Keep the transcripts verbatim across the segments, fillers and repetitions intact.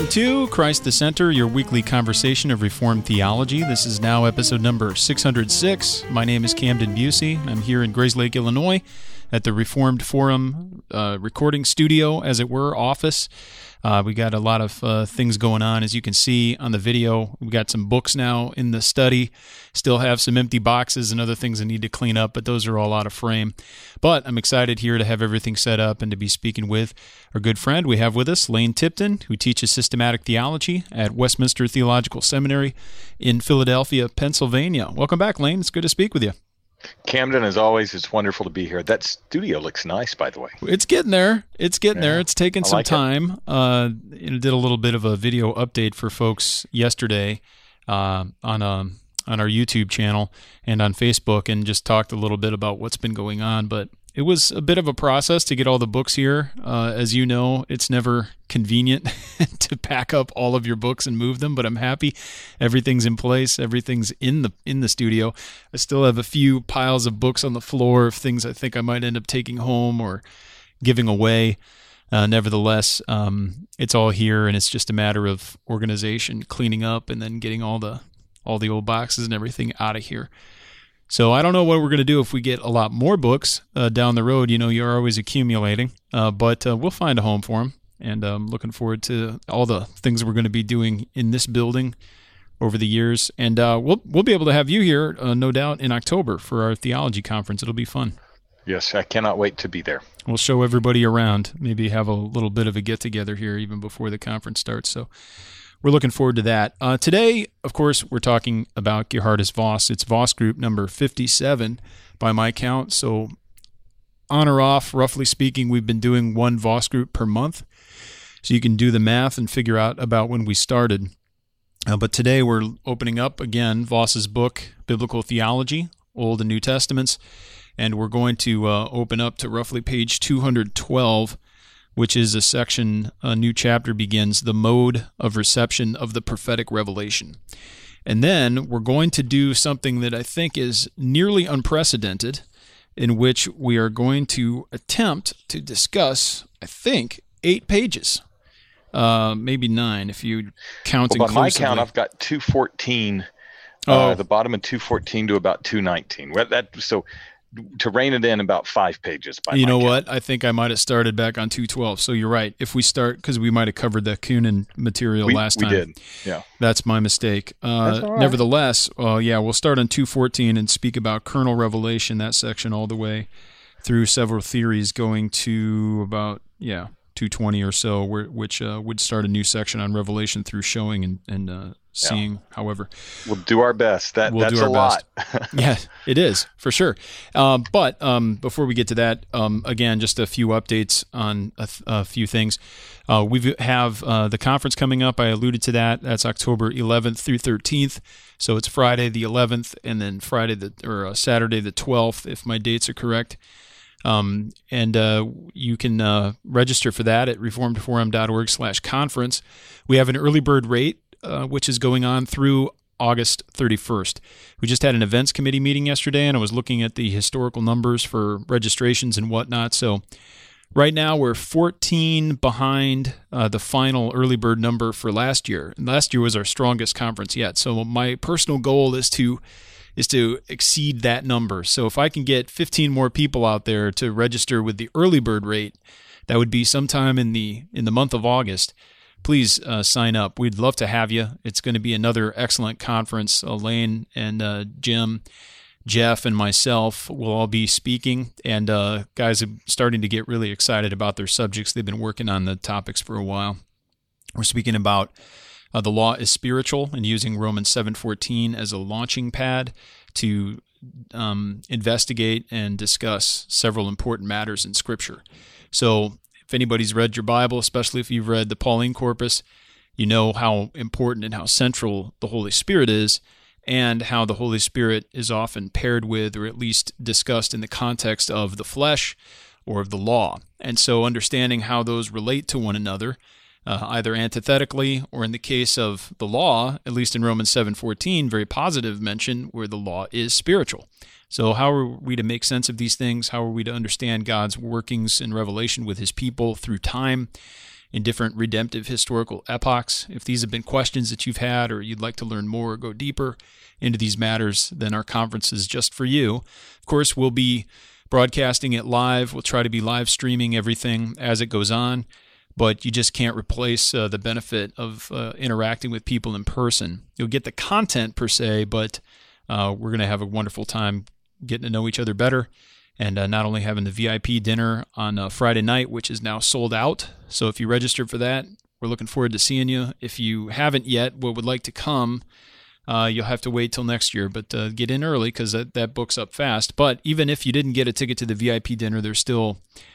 to Christ the Center, your weekly conversation of Reformed theology. This is now episode number six hundred six. My name is Camden Busey. I'm here in Grayslake, Illinois, at the Reformed Forum uh, recording studio, as it were, office. Uh, we got a lot of uh, things going on, as you can see on the video. We got some books now in the study. Still have some empty boxes and other things I need to clean up, but those are all out of frame. But I'm excited here to have everything set up and to be speaking with our good friend. We have with us Lane Tipton, who teaches systematic theology at Westminster Theological Seminary in Philadelphia, Pennsylvania. Welcome back, Lane. It's good to speak with you. Camden, as always, it's wonderful to be here. That studio looks nice, by the way. It's getting there. It's getting yeah, there. It's taken I some like time. It. Uh, it did a little bit of a video update for folks yesterday uh, on um on our YouTube channel and on Facebook, and just talked a little bit about what's been going on. But it was a bit of a process to get all the books here. Uh, as you know, it's never convenient to pack up all of your books and move them, but I'm happy everything's in place. Everything's in the in the studio. I still have a few piles of books on the floor of things I think I might end up taking home or giving away. Uh, nevertheless, um, it's all here, and it's just a matter of organization, cleaning up, and then getting all the all the old boxes and everything out of here. So I don't know what we're going to do if we get a lot more books uh, down the road. You know, you're always accumulating, uh, but uh, we'll find a home for them. And I'm um, looking forward to all the things we're going to be doing in this building over the years. And uh, we'll we'll be able to have you here, uh, no doubt, in October for our theology conference. It'll be fun. Yes, I cannot wait to be there. We'll show everybody around. Maybe have a little bit of a get-together here even before the conference starts. So we're looking forward to that. Uh, today, of course, we're talking about Geerhardus Vos. It's Vos group number fifty-seven by my count. So on or off, roughly speaking, we've been doing one Vos group per month. So you can do the math and figure out about when we started. Uh, but today we're opening up, again, Vos's book, Biblical Theology, Old and New Testaments. And we're going to uh, open up to roughly page two hundred twelve, which is a section, a new chapter begins, the mode of reception of the prophetic revelation. And then we're going to do something that I think is nearly unprecedented, in which we are going to attempt to discuss, I think, eight pages, uh, maybe nine if you count well, by inclusively. my count, I've got two fourteen, oh. uh, the bottom of two fourteen to about two nineteen. Well, that so. To rein it in, about five pages. By you know count. what? I think I might have started back on two twelve. So you're right. If we start, because we might have covered the Kunin material we, last we time. We did, yeah. That's my mistake. Uh, That's all right. Nevertheless, uh, yeah, we'll start on two fourteen and speak about kernel revelation, that section all the way through several theories going to about, yeah, two twenty or so, where, which uh, would start a new section on revelation through showing and, and uh, seeing, yeah. However. We'll do our best. That, we'll that's do our a lot. Yeah, it is, for sure. Um, but um, before we get to that, um, again, just a few updates on a, th- a few things. Uh, we have uh, the conference coming up. I alluded to that. That's October eleventh through thirteenth. So it's Friday the eleventh and then Friday the or uh, Saturday the twelfth, if my dates are correct. Um, and uh, you can uh, register for that at reformedforum.org slash conference. We have an early bird rate, uh, which is going on through August thirty-first. We just had an events committee meeting yesterday, and I was looking at the historical numbers for registrations and whatnot. So right now we're fourteen behind uh, the final early bird number for last year. And last year was our strongest conference yet. So my personal goal is to is to exceed that number. So if I can get fifteen more people out there to register with the early bird rate, that would be sometime in the in the month of August. Please uh, sign up. We'd love to have you. It's going to be another excellent conference. Elaine and uh, Jim, Jeff, and myself will all be speaking, and uh, guys are starting to get really excited about their subjects. They've been working on the topics for a while. We're speaking about Uh, the law is spiritual, and using Romans seven fourteen as a launching pad to um, investigate and discuss several important matters in Scripture. So if anybody's read your Bible, especially if you've read the Pauline Corpus, you know how important and how central the Holy Spirit is, and how the Holy Spirit is often paired with, or at least discussed in the context of the flesh or of the law. And so understanding how those relate to one another, Uh, either antithetically or, in the case of the law, at least in Romans seven fourteen, very positive mention where the law is spiritual. So how are we to make sense of these things? How are we to understand God's workings in revelation with his people through time? in different redemptive historical epochs. If these have been questions that you've had or you'd like to learn more or go deeper into these matters, then our conference is just for you. Of course, we'll be broadcasting it live. We'll try to be live streaming everything as it goes on, but you just can't replace uh, the benefit of uh, interacting with people in person. You'll get the content per se, but uh, we're going to have a wonderful time getting to know each other better. And uh, not only having the V I P dinner on uh, Friday night, which is now sold out. So if you registered for that, we're looking forward to seeing you. If you haven't yet, but would like to come, uh, you'll have to wait till next year. But uh, get in early because that, that book's up fast. But even if you didn't get a ticket to the V I P dinner, there's still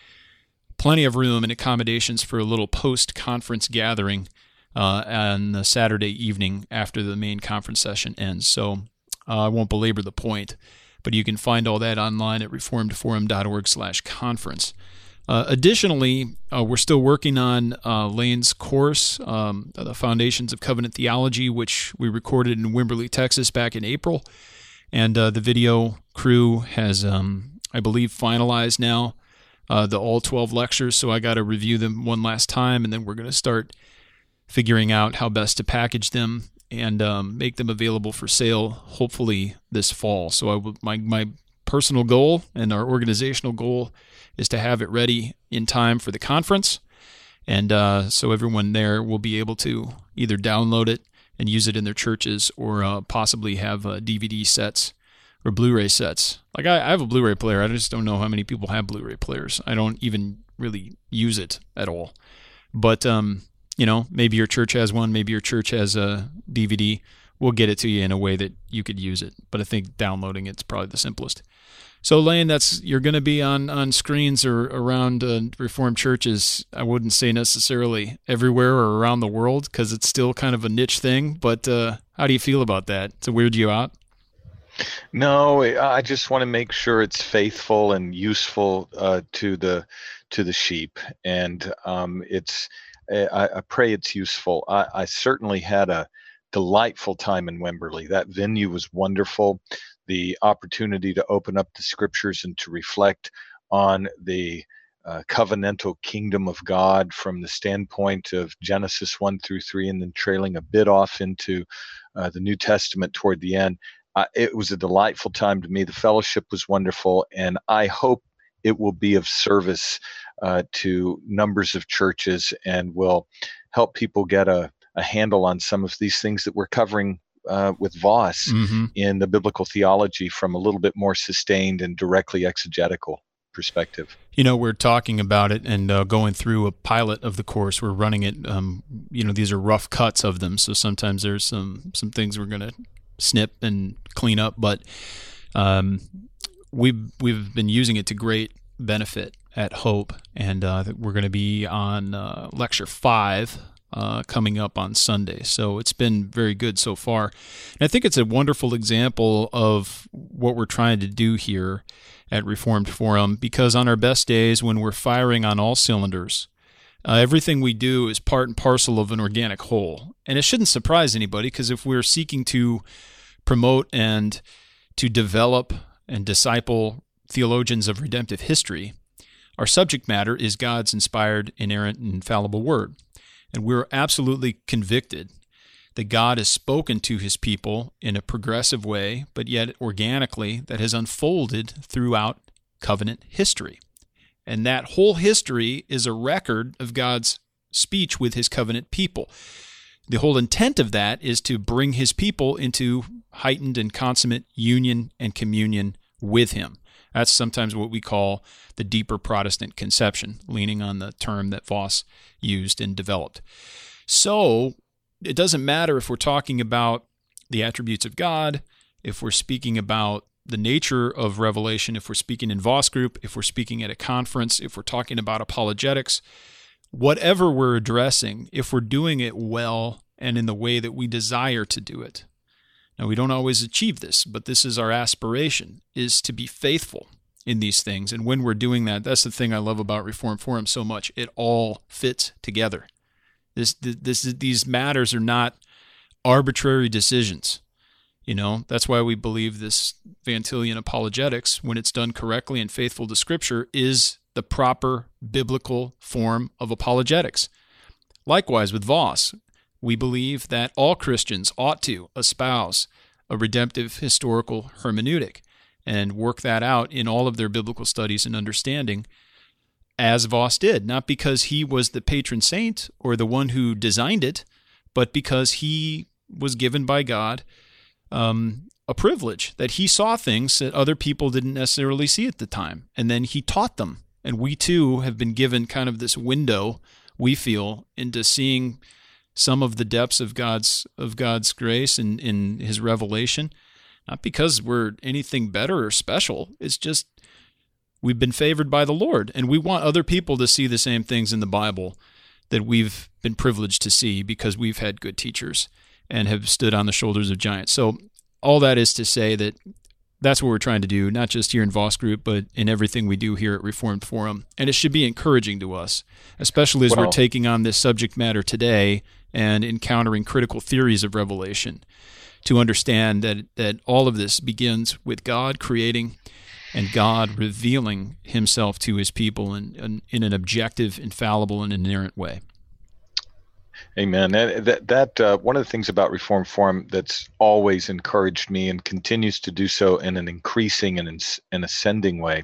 plenty of room and accommodations for a little post-conference gathering uh, on the Saturday evening after the main conference session ends. So uh, I won't belabor the point. But you can find all that online at reformedforum.org slash conference. Uh, additionally, uh, we're still working on uh, Lane's course, um, The Foundations of Covenant Theology, which we recorded in Wimberley, Texas back in April. And uh, the video crew has, um, I believe, finalized now uh, the all twelve lectures, so I got to review them one last time, and then we're going to start figuring out how best to package them and um, make them available for sale, hopefully this fall. So I w- my my personal goal and our organizational goal is to have it ready in time for the conference, and uh, so everyone there will be able to either download it and use it in their churches, or uh, possibly have uh, D V D sets or Blu-ray sets. Like I, I have a Blu-ray player. I just don't know how many people have Blu-ray players. I don't even really use it at all. But um, you know, maybe your church has one, maybe your church has a D V D. We'll get it to you in a way that you could use it. But I think downloading it's probably the simplest. So, Lane, that's you're going to be on, on screens or around uh, Reformed churches. I wouldn't say necessarily everywhere or around the world because it's still kind of a niche thing. But uh, how do you feel about that? Does it weird you out? No, I just want to make sure it's faithful and useful uh, to the to the sheep, and um, it's. I, I pray it's useful. I, I certainly had a delightful time in Wimberley. That venue was wonderful. The opportunity to open up the scriptures and to reflect on the uh, covenantal kingdom of God from the standpoint of Genesis one through three, and then trailing a bit off into uh, the New Testament toward the end. Uh, it was a delightful time to me. The fellowship was wonderful, and I hope it will be of service uh, to numbers of churches and will help people get a, a handle on some of these things that we're covering uh, with Voss mm-hmm. in the biblical theology from a little bit more sustained and directly exegetical perspective. You know, we're talking about it and uh, going through a pilot of the course. We're running it. Um, you know, these are rough cuts of them, so sometimes there's some some things we're going to snip and clean up, but um, we've we've been using it to great benefit at Hope, and uh, we're going to be on uh, lecture five uh, coming up on Sunday. So it's been very good so far, and I think it's a wonderful example of what we're trying to do here at Reformed Forum, because on our best days when we're firing on all cylinders, uh, everything we do is part and parcel of an organic whole. And it shouldn't surprise anybody, because if we're seeking to promote and to develop and disciple theologians of redemptive history, our subject matter is God's inspired, inerrant, and infallible word. And we're absolutely convicted that God has spoken to his people in a progressive way, but yet organically, that has unfolded throughout covenant history. And that whole history is a record of God's speech with his covenant people. The whole intent of that is to bring his people into heightened and consummate union and communion with him. That's sometimes what we call the deeper Protestant conception, leaning on the term that Voss used and developed. So it doesn't matter if we're talking about the attributes of God, if we're speaking about the nature of revelation, if we're speaking in Voss group, if we're speaking at a conference, if we're talking about apologetics, whatever we're addressing, if we're doing it well and in the way that we desire to do it. Now, we don't always achieve this, but this is our aspiration, is to be faithful in these things. And when we're doing that, that's the thing I love about Reformed Forum so much. It all fits together. This, this, these matters are not arbitrary decisions. You know, that's why we believe this Van Tillian apologetics, when it's done correctly and faithful to Scripture, is the proper biblical form of apologetics. Likewise with Voss, we believe that all Christians ought to espouse a redemptive historical hermeneutic and work that out in all of their biblical studies and understanding, as Voss did, not because he was the patron saint or the one who designed it, but because he was given by God um, a privilege, that he saw things that other people didn't necessarily see at the time, and then he taught them. And we too have been given kind of this window, we feel, into seeing some of the depths of God's of God's grace and in his revelation, not because we're anything better or special. It's just we've been favored by the Lord, and we want other people to see the same things in the Bible that we've been privileged to see because we've had good teachers and have stood on the shoulders of giants. So all that is to say that that's what we're trying to do, not just here in Voss Group, but in everything we do here at Reformed Forum. And it should be encouraging to us, especially as well, we're taking on this subject matter today and encountering critical theories of revelation, to understand that, that all of this begins with God creating and God revealing himself to his people in, in, in an objective, infallible, and inerrant way. Amen. That, that, that uh, one of the things about Reformed Forum that's always encouraged me and continues to do so in an increasing and an ascending way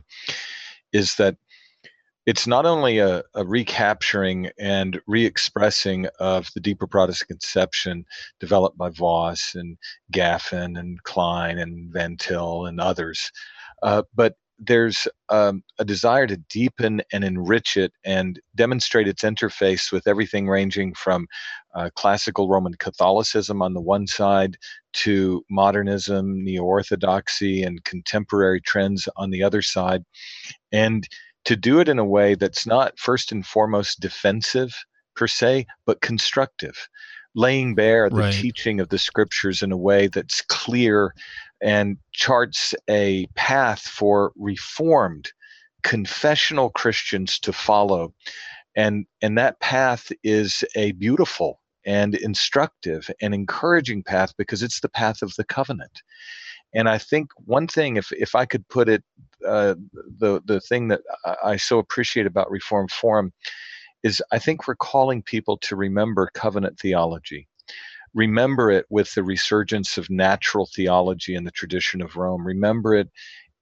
is that it's not only a, a recapturing and re-expressing of the deeper Protestant conception developed by Voss and Gaffin and Klein and Van Til and others, uh, but there's um, a desire to deepen and enrich it and demonstrate its interface with everything ranging from uh, classical Roman Catholicism on the one side to modernism, neo-orthodoxy, and contemporary trends on the other side, and to do it in a way that's not first and foremost defensive per se, but constructive, laying bare the Right. teaching of the scriptures in a way that's clear and charts a path for reformed confessional Christians to follow. And, and that path is a beautiful and instructive and encouraging path because it's the path of the covenant. And I think one thing, if, if I could put it, uh, the, the thing that I, I so appreciate about Reformed Forum is I think we're calling people to remember covenant theology. Remember it with the resurgence of natural theology in the tradition of Rome. Remember it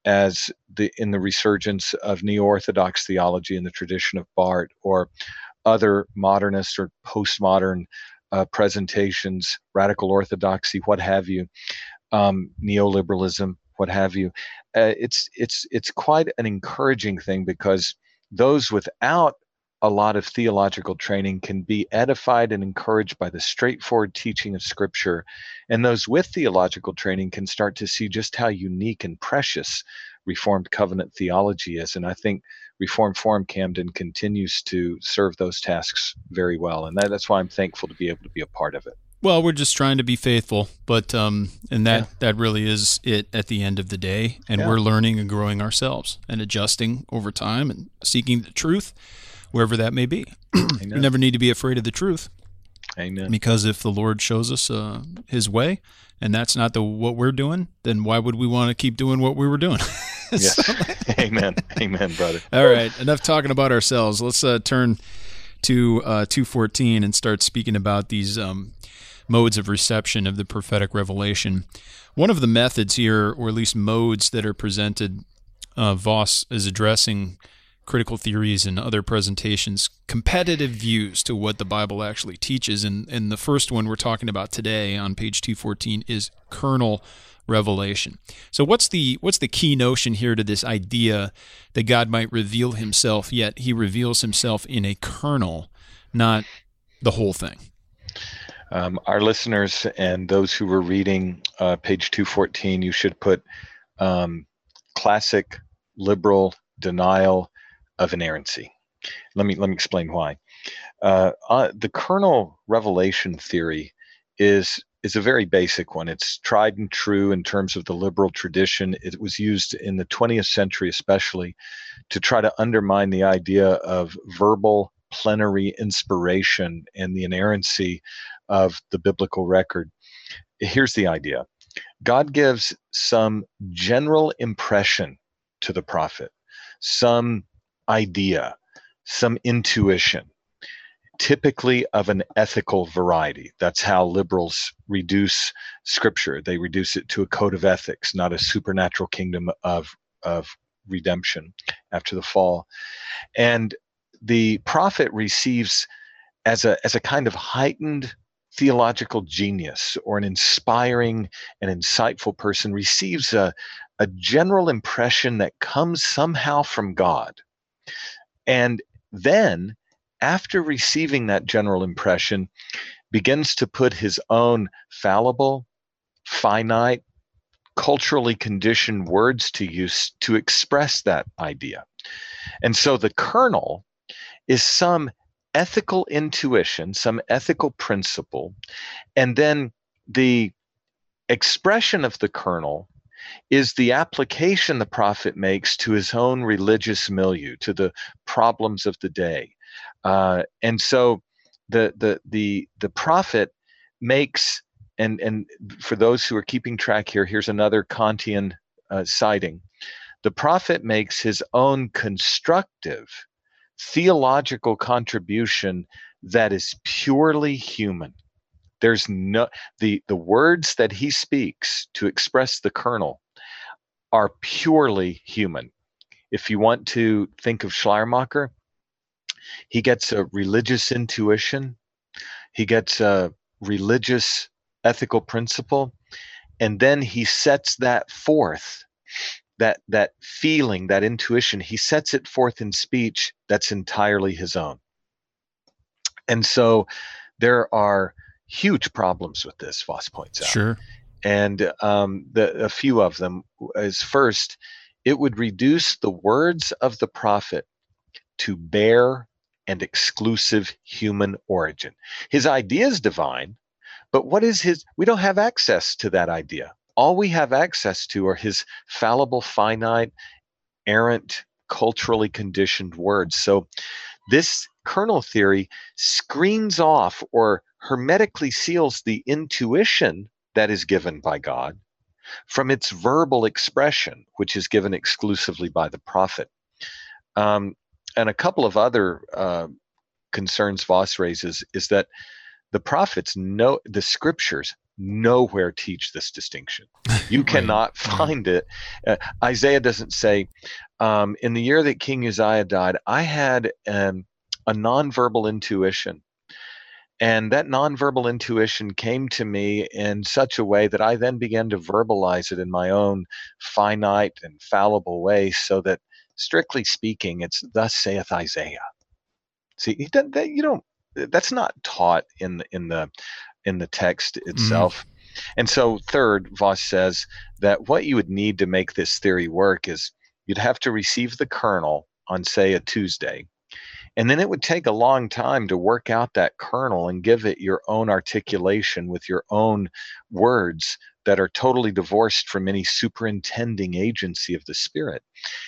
as the in the resurgence of neo-Orthodox theology in the tradition of Barth, or other modernist or postmodern uh, presentations, radical orthodoxy, what have you, um, neoliberalism, what have you. Uh, it's it's it's quite an encouraging thing because those without a lot of theological training can be edified and encouraged by the straightforward teaching of Scripture. And those with theological training can start to see just how unique and precious Reformed covenant theology is. And I think Reformed Forum Camden continues to serve those tasks very well. And that, that's why I'm thankful to be able to be a part of it. Well, we're just trying to be faithful, but um, and that, Yeah. that really is it at the end of the day. And Yeah. we're learning and growing ourselves and adjusting over time and seeking the truth, wherever that may be. You never need to be afraid of the truth, Amen. because if the Lord shows us uh, his way, and that's not the what we're doing, then why would we want to keep doing what we were doing? Yes. So- Amen. Amen, brother. All right, enough talking about ourselves. Let's uh, turn to uh, two fourteen and start speaking about these um, modes of reception of the prophetic revelation. One of the methods here, or at least modes that are presented, uh, Voss is addressing critical theories and other presentations, competitive views to what the Bible actually teaches. And, and the first one we're talking about today on page two fourteen is kernel revelation. So what's the what's the key notion here to this idea that God might reveal himself, yet he reveals himself in a kernel, not the whole thing? Um, our listeners and those who were reading uh, page two fourteen, you should put um, classic liberal denial of inerrancy. Let me let me explain why. Uh, uh, the kernel revelation theory is is a very basic one. It's tried and true in terms of the liberal tradition. It was used in the twentieth century especially to try to undermine the idea of verbal plenary inspiration and the inerrancy of the biblical record. Here's the idea. God gives some general impression to the prophet, some idea, some intuition. typically of an ethical variety. That's how liberals reduce Scripture. They reduce it to a code of ethics, not a supernatural kingdom of, of redemption after the fall. And the prophet receives as a, as a kind of heightened theological genius, or an inspiring and insightful person, receives a, a general impression that comes somehow from God. And then, after receiving that general impression, begins to put his own fallible, finite, culturally conditioned words to use to express that idea. And so the kernel is some ethical intuition, some ethical principle, and then the expression of the kernel is the application the prophet makes to his own religious milieu, to the problems of the day. Uh, and so the the the the prophet makes, and and for those who are keeping track here, here's another Kantian uh, citing. The prophet makes his own constructive theological contribution that is purely human. There's no the the words that he speaks to express the kernel are purely human. If you want to think of Schleiermacher, he gets a religious intuition, he gets a religious ethical principle, and then he sets that forth, that that feeling, that intuition, he sets it forth in speech that's entirely his own. And so there are huge problems with this, Voss points out. Sure. And um, the, a few of them is, first, it would reduce the words of the prophet to bare and exclusive human origin. His idea is divine, but what is his? We don't have access to that idea. All we have access to are his fallible, finite, errant, culturally conditioned words. So this kernel theory screens off or hermetically seals the intuition that is given by God from its verbal expression, which is given exclusively by the prophet. Um, and a couple of other uh, concerns Voss raises is that the prophets know, the scriptures nowhere teach this distinction. You cannot right. find it. Uh, Isaiah doesn't say, um, in the year that King Uzziah died, I had um, a nonverbal intuition. And that nonverbal intuition came to me in such a way that I then began to verbalize it in my own finite and fallible way, so that, strictly speaking, it's thus saith Isaiah. See, he doesn't, that, you don't. That's not taught in the in the in the text itself. Mm. And so, third, Voss says that what you would need to make this theory work is you'd have to receive the kernel on, say, a Tuesday. And then it would take a long time to work out that kernel and give it your own articulation with your own words that are totally divorced from any superintending agency of the Spirit.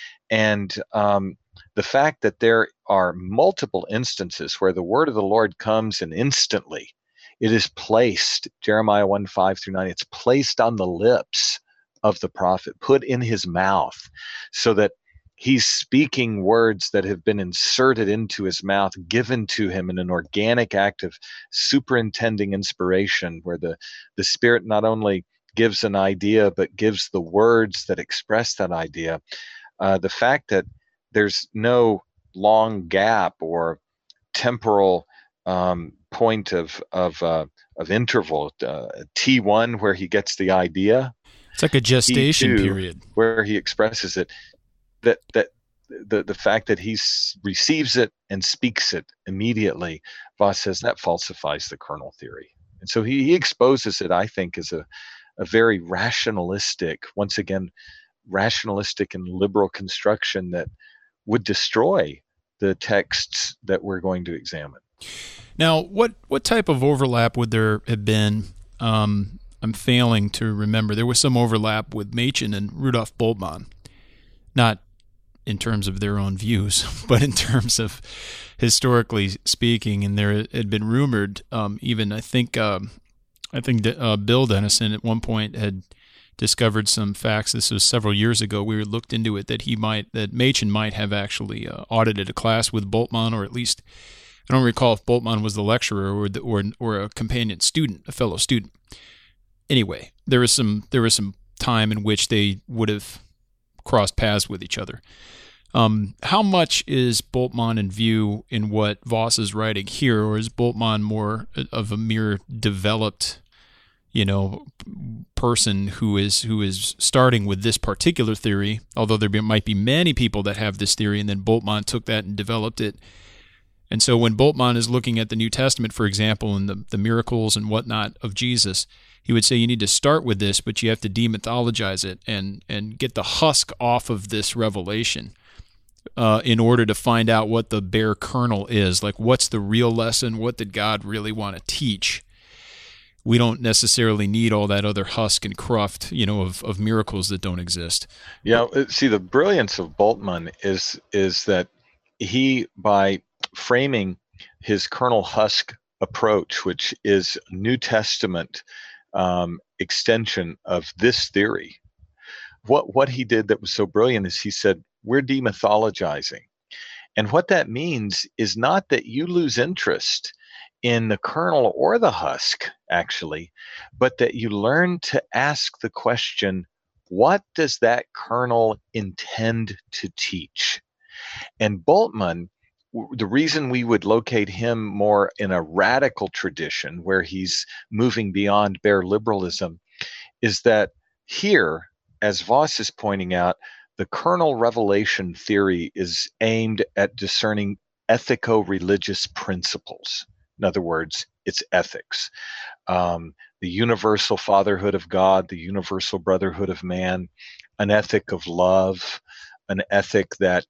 And um, the fact that there are multiple instances where the word of the Lord comes and instantly it is placed, Jeremiah one, five through nine, it's placed on the lips of the prophet, put in his mouth, so that he's speaking words that have been inserted into his mouth, given to him in an organic act of superintending inspiration, where the, the Spirit not only gives an idea, but gives the words that express that idea. Uh, the fact that there's no long gap or temporal um, point of of uh, of interval, uh, T one where he gets the idea. It's like a gestation T two, period where he expresses it. That that the the fact that he s- receives it and speaks it immediately, Voss says that falsifies the kernel theory, and so he, he exposes it, I think, as a a very rationalistic, once again, rationalistic and liberal construction that would destroy the texts that we're going to examine. Now, what what type of overlap would there have been? Um, I'm failing to remember. There was some overlap with Machen and Rudolf Bultmann, not in terms of their own views, but in terms of historically speaking. And there had been rumored, um, even I think, um, I think uh, Bill Dennison at one point had discovered some facts. This was several years ago. We looked into it that he might, that Machen might have actually uh, audited a class with Bultmann, or at least I don't recall if Bultmann was the lecturer or the, or or a companion student, a fellow student. Anyway, there was some there was some time in which they would have crossed paths with each other. Um, how much is Bultmann in view in what Voss is writing here, or is Bultmann more of a mere developed, you know, person who is who is starting with this particular theory? Although there be, might be many people that have this theory, and then Bultmann took that and developed it. And so when Bultmann is looking at the New Testament, for example, and the, the miracles and whatnot of Jesus, he would say you need to start with this, but you have to demythologize it and and get the husk off of this revelation uh, in order to find out what the bare kernel is. Like, what's the real lesson? What did God really want to teach? We don't necessarily need all that other husk and cruft, you know, of, of miracles that don't exist. Yeah, see, the brilliance of Bultmann is is that he, by framing his kernel husk approach, which is New Testament um, extension of this theory, what what he did that was so brilliant is he said, we're demythologizing. And what that means is not that you lose interest in the kernel or the husk, actually, but that you learn to ask the question, what does that kernel intend to teach? And Bultmann, the reason we would locate him more in a radical tradition where he's moving beyond bare liberalism is that here, as Voss is pointing out, the kernel revelation theory is aimed at discerning ethico-religious principles. In other words, it's ethics. Um, the universal fatherhood of God, the universal brotherhood of man, an ethic of love, an ethic that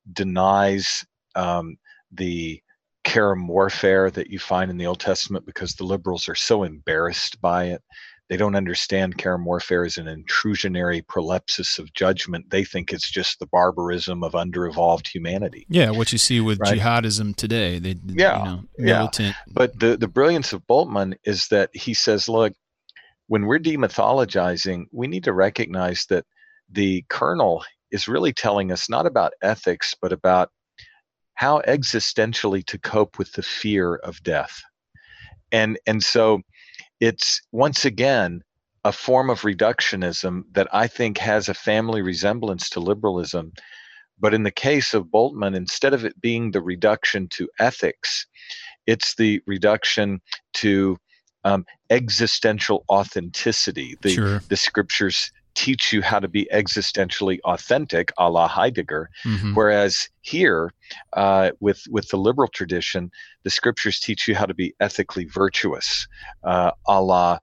denies um, the carum warfare that you find in the Old Testament because the liberals are so embarrassed by it. They don't understand carum warfare as an intrusionary prolepsis of judgment. They think it's just the barbarism of under-evolved humanity. Yeah, what you see with right? jihadism today. They, yeah, you know, militant. yeah. But the, the brilliance of Bultmann is that he says, look, when we're demythologizing, we need to recognize that the kernel is really telling us not about ethics, but about how existentially to cope with the fear of death. And and so it's, once again, a form of reductionism that I think has a family resemblance to liberalism. But in the case of Bultmann, instead of it being the reduction to ethics, it's the reduction to um, existential authenticity. The, sure. the scriptures teach you how to be existentially authentic, a la Heidegger, mm-hmm. whereas here, uh, with with the liberal tradition, the scriptures teach you how to be ethically virtuous, uh, a la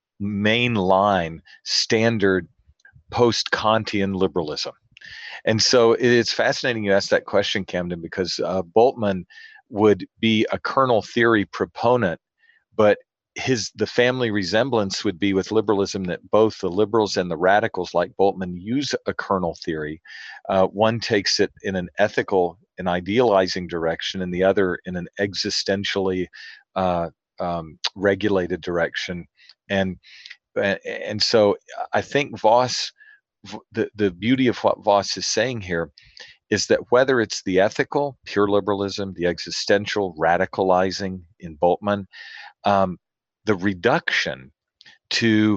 mainline standard post-Kantian liberalism. And so it's fascinating you asked that question, Camden, because uh, Bultmann would be a kernel theory proponent, but his the family resemblance would be with liberalism, that both the liberals and the radicals like Bultmann use a kernel theory. Uh, one takes it in an ethical and idealizing direction, and the other in an existentially uh, um, regulated direction. And and so I think Voss, the, the beauty of what Voss is saying here is that whether it's the ethical, pure liberalism, the existential, radicalizing in Bultmann, um, the reduction to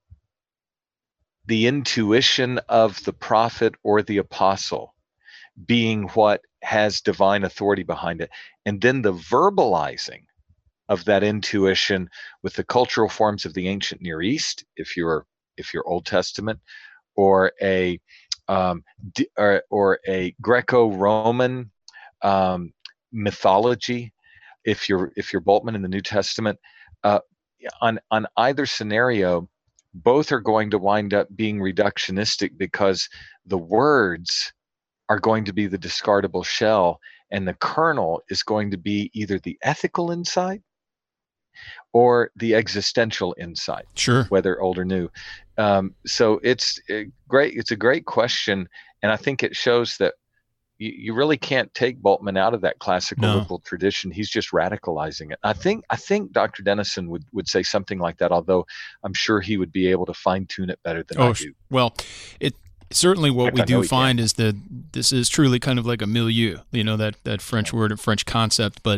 the intuition of the prophet or the apostle being what has divine authority behind it, and then the verbalizing of that intuition with the cultural forms of the ancient Near East, if you're if you're Old Testament, or a um, or, or a Greco-Roman um, mythology, if you're if you're Bultmann in the New Testament. Uh, on on either scenario, both are going to wind up being reductionistic because the words are going to be the discardable shell, and the kernel is going to be either the ethical insight or the existential insight, sure, whether old or new. Um, so it's a great. It's a great question, and I think it shows that you, you really can't take Bultmann out of that classical no. liberal tradition. He's just radicalizing it. I think I think Doctor Dennison would, would say something like that, although I'm sure he would be able to fine tune it better than oh, I do. Well, it certainly what Heck, we I know do he find can. is that this is truly kind of like a milieu, you know, that, that French word and French concept. But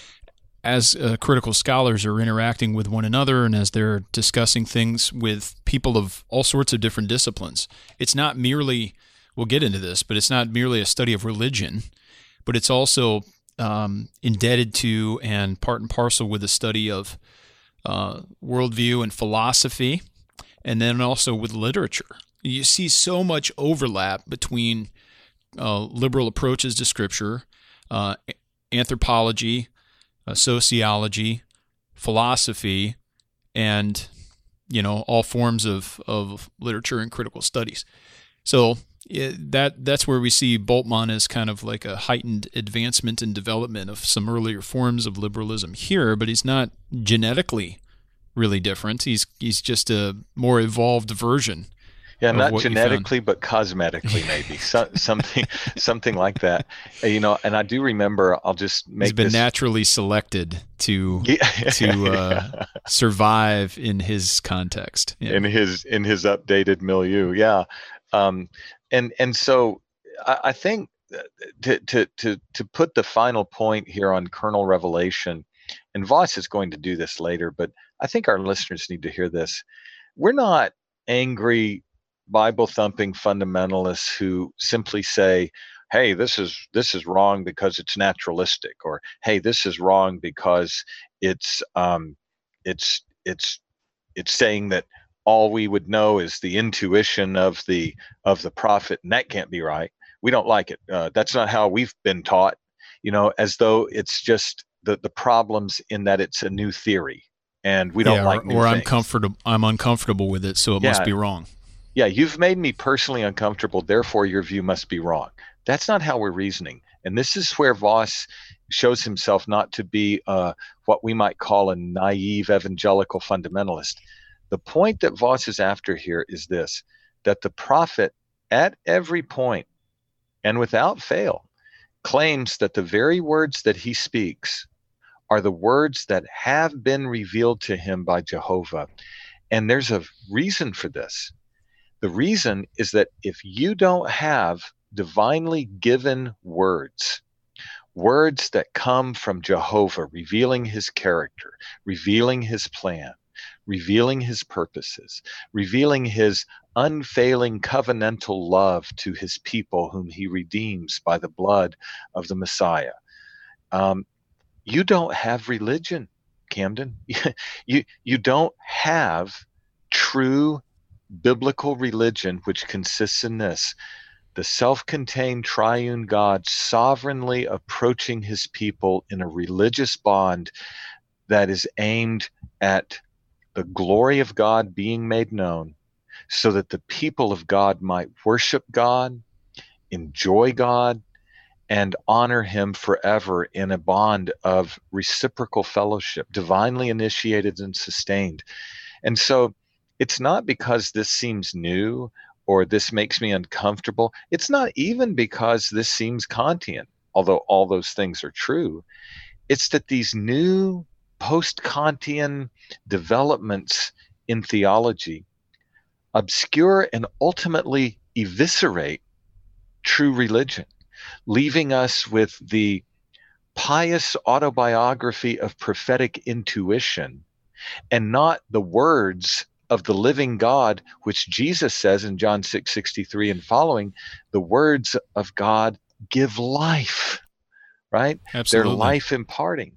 as uh, critical scholars are interacting with one another and as they're discussing things with people of all sorts of different disciplines, it's not merely, we'll get into this, but it's not merely a study of religion, but it's also um, indebted to and part and parcel with the study of uh, worldview and philosophy, and then also with literature. You see so much overlap between uh, liberal approaches to Scripture, uh, anthropology, uh, sociology, philosophy, and you know all forms of, of literature and critical studies. So it, that that's where we see Bultmann as kind of like a heightened advancement and development of some earlier forms of liberalism here, but he's not genetically really different. He's he's just a more evolved version. Yeah, not genetically, but cosmetically, maybe so, something, something like that. Uh, You know, and I do remember. I'll just make He's been this. naturally selected to Yeah. to uh, survive in his context. Yeah. in his in his updated milieu. Yeah, um, and and so I, I think to to to to put the final point here on kernel revelation, and Voss is going to do this later, but I think our listeners need to hear this. We're not angry Bible thumping fundamentalists who simply say, hey, this is this is wrong because it's naturalistic, or hey, this is wrong because it's um it's it's it's saying that all we would know is the intuition of the of the prophet, and that can't be right. We don't like it. Uh, that's not how we've been taught, you know, as though it's just the the problems in that it's a new theory and we don't yeah, like or, new or I'm things. comfortable. I'm uncomfortable with it, so it must Yeah. be wrong. Yeah, you've made me personally uncomfortable, therefore your view must be wrong. That's not how we're reasoning. And this is where Voss shows himself not to be uh, what we might call a naive evangelical fundamentalist. The point that Voss is after here is this, that the prophet at every point and without fail claims that the very words that he speaks are the words that have been revealed to him by Jehovah. And there's a reason for this. The reason is that if you don't have divinely given words, words that come from Jehovah, revealing his character, revealing his plan, revealing his purposes, revealing his unfailing covenantal love to his people whom he redeems by the blood of the Messiah, um, you don't have religion, Camden. you, you don't have true biblical religion, which consists in this: the self-contained triune God sovereignly approaching his people in a religious bond that is aimed at the glory of God being made known, so that the people of God might worship God, enjoy God, and honor him forever in a bond of reciprocal fellowship, divinely initiated and sustained. And so it's not because this seems new or this makes me uncomfortable. It's not even because this seems Kantian, although all those things are true. It's that these new post-Kantian developments in theology obscure and ultimately eviscerate true religion, leaving us with the pious autobiography of prophetic intuition and not the words of the living God, which Jesus says in John six sixty-three and following, the words of God give life, right? Absolutely. They're life imparting.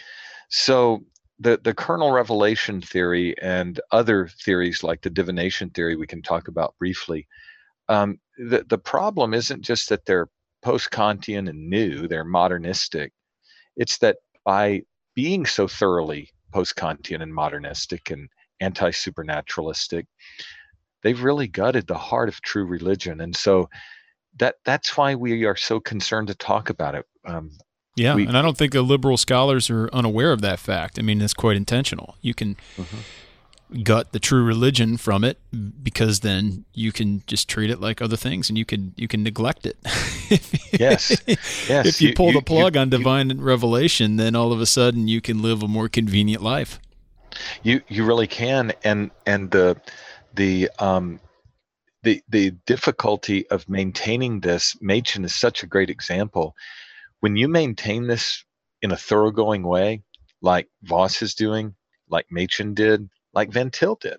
So the, the kernel revelation theory and other theories like the divination theory we can talk about briefly, um, the, the problem isn't just that they're post-Kantian and new, they're modernistic. It's that by being so thoroughly post-Kantian and modernistic and anti-supernaturalistic, they've really gutted the heart of true religion. And so that that's why we are so concerned to talk about it. Um, yeah, we, and I don't think the liberal scholars are unaware of that fact. I mean, it's quite intentional. You can mm-hmm. gut the true religion from it because then you can just treat it like other things, and you can you can neglect it. yes, yes. If you, you pull you, the plug you, on divine you, revelation, then all of a sudden you can live a more convenient life. You you really can, and and the the um the the difficulty of maintaining this, Machen is such a great example. When you maintain this in a thoroughgoing way, like Voss is doing, like Machen did, like Van Til did,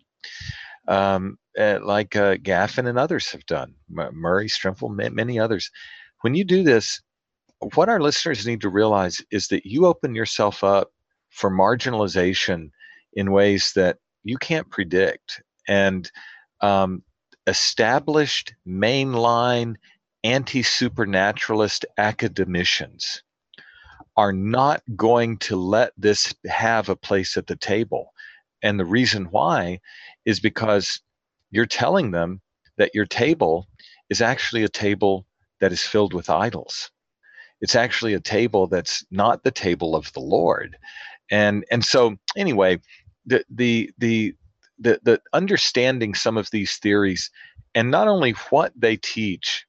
um, uh, like uh, Gaffin and others have done, M- Murray, Strimple, ma- many others. When you do this, what our listeners need to realize is that you open yourself up for marginalization in ways that you can't predict. And um, established mainline anti-supernaturalist academicians are not going to let this have a place at the table. And the reason why is because you're telling them that your table is actually a table that is filled with idols. It's actually a table that's not the table of the Lord. And and so anyway, the the the the, the understanding some of these theories, and not only what they teach,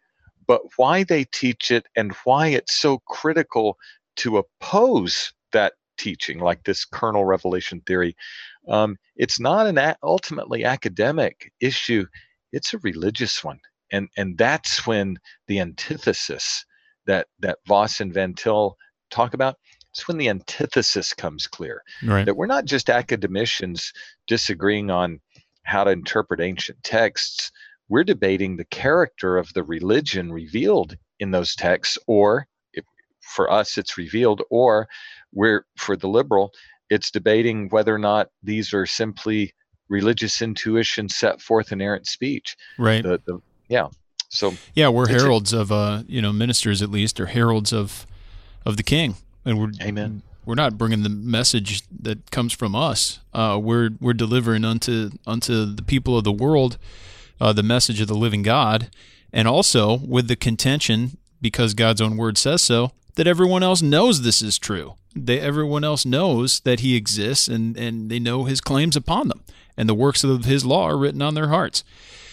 but why they teach it and why it's so critical to oppose that teaching, like this kernel revelation theory. Um, it's not an a- ultimately academic issue; it's a religious one, and and that's when the antithesis that that Voss and Van Til talk about. It's when the antithesis comes clear. Right. That we're not just academicians disagreeing on how to interpret ancient texts. We're debating the character of the religion revealed in those texts, or if, for us it's revealed, or we're for the liberal, it's debating whether or not these are simply religious intuition set forth in errant speech. Right. The, the yeah. So yeah, we're it's a- heralds of uh, you know, ministers at least, or heralds of of the King, and we're Amen. we're not bringing the message that comes from us. Uh, we're we're delivering unto unto the people of the world uh, the message of the living God, and also with the contention, because God's own word says so, that everyone else knows this is true. They everyone else knows that He exists, and and they know His claims upon them, and the works of His law are written on their hearts.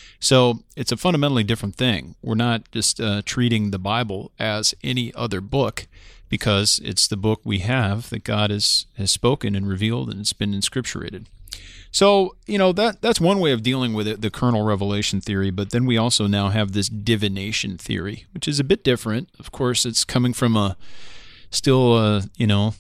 So it's a fundamentally different thing. We're not just uh, treating the Bible as any other book, because it's the book we have that God has, has spoken and revealed, and it's been inscripturated. So, you know, that that's one way of dealing with it, the kernel revelation theory, but then we also now have this divination theory, which is a bit different. Of course, it's coming from a still, uh, you know,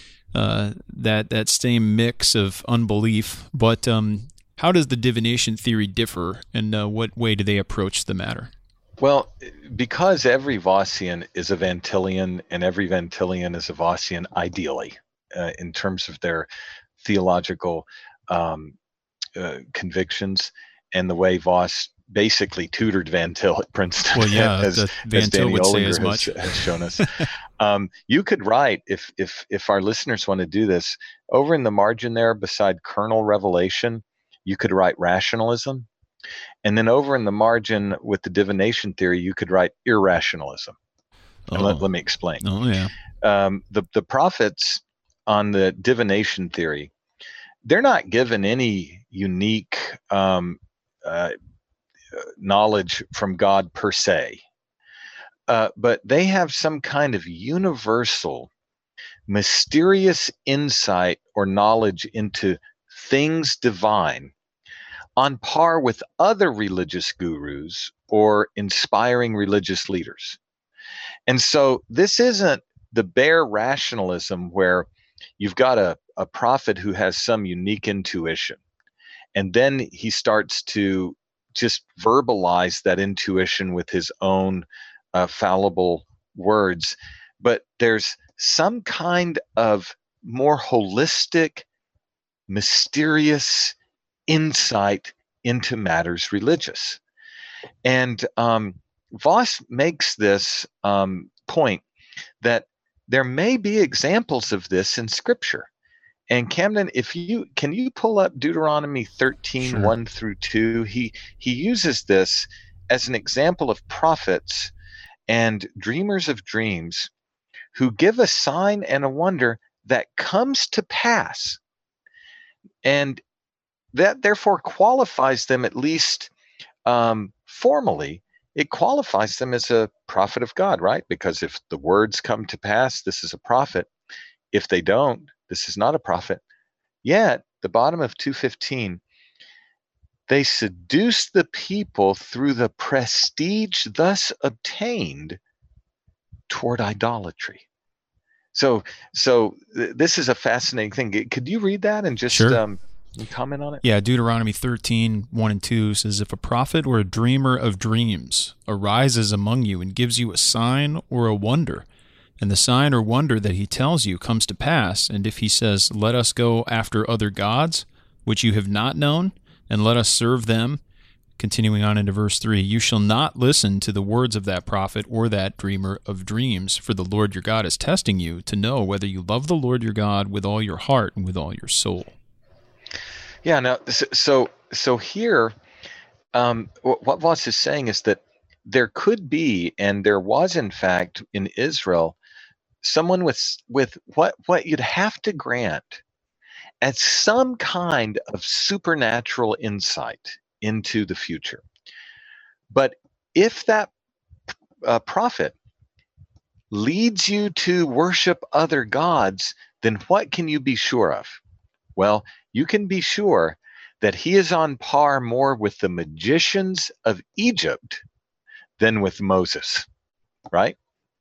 uh, that, that same mix of unbelief, but um, how does the divination theory differ, and uh, what way do they approach the matter? Well, because every Vossian is a Van Tilian and every Van Tilian is a Vossian, ideally, uh, in terms of their theological um, uh, convictions, and the way Voss basically tutored Van Til at Princeton, Well, yeah, as, that Van as Til Danny would say Olinger as has, much. has shown us. um, you could write, if if if our listeners want to do this, over in the margin there beside kernel revelation, you could write rationalism. And then over in the margin with the divination theory, you could write irrationalism. And Oh, let, let me explain. oh yeah. Um, the, the prophets on the divination theory, they're not given any unique um, uh, knowledge from God per se, uh, but they have some kind of universal, mysterious insight or knowledge into things divine, on par with other religious gurus or inspiring religious leaders. And so this isn't the bare rationalism where you've got a, a prophet who has some unique intuition, and then he starts to just verbalize that intuition with his own uh, fallible words. But there's some kind of more holistic, mysterious insight into matters religious. And um, Voss makes this um, point that there may be examples of this in Scripture. And Camden, if you can you pull up Deuteronomy thirteen, Sure. one through two, he he uses this as an example of prophets and dreamers of dreams who give a sign and a wonder that comes to pass. And that therefore qualifies them, at least um, formally, it qualifies them as a prophet of God, right? Because if the words come to pass, this is a prophet. If they don't, this is not a prophet. Yet, the bottom of two fifteen, they seduce the people through the prestige thus obtained toward idolatry. So, so th- this is a fascinating thing. Could you read that and just Sure. um, comment on it? Yeah, Deuteronomy thirteen, one and two says, "If a prophet or a dreamer of dreams arises among you and gives you a sign or a wonder, and the sign or wonder that he tells you comes to pass, and if he says, 'Let us go after other gods, which you have not known, and let us serve them,'" continuing on into verse three, "you shall not listen to the words of that prophet or that dreamer of dreams, for the Lord your God is testing you to know whether you love the Lord your God with all your heart and with all your soul." Yeah. Now, so so here, um, what Voss is saying is that there could be, and there was, in fact, in Israel, someone with with what what you'd have to grant as some kind of supernatural insight into the future. But if that uh, prophet leads you to worship other gods, then what can you be sure of? Well, you can be sure that he is on par more with the magicians of Egypt than with Moses, right?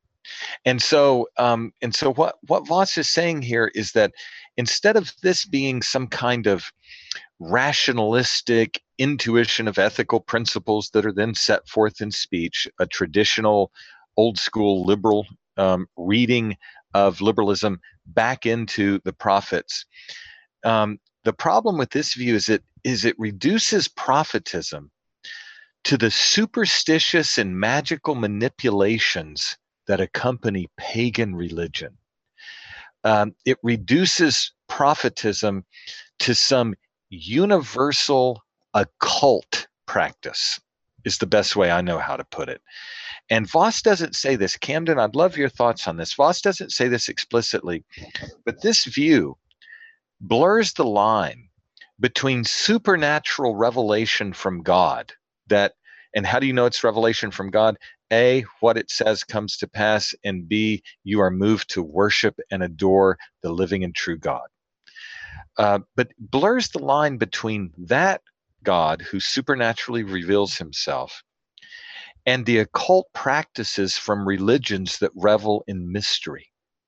And so, um, and so, what what Voss is saying here is that instead of this being some kind of rationalistic intuition of ethical principles that are then set forth in speech, a traditional, old school liberal um, reading of liberalism back into the prophets. Um, the problem with this view is it is it reduces prophetism to the superstitious and magical manipulations that accompany pagan religion. Um, it reduces prophetism to some universal occult practice, is the best way I know how to put it. And Voss doesn't say this. Camden, I'd love your thoughts on this. Voss doesn't say this explicitly, but this view blurs the line between supernatural revelation from God, that, and how do you know it's revelation from God? A, what it says comes to pass, and B, you are moved to worship and adore the living and true God. Uh, but blurs the line between that God who supernaturally reveals himself and the occult practices from religions that revel in mystery.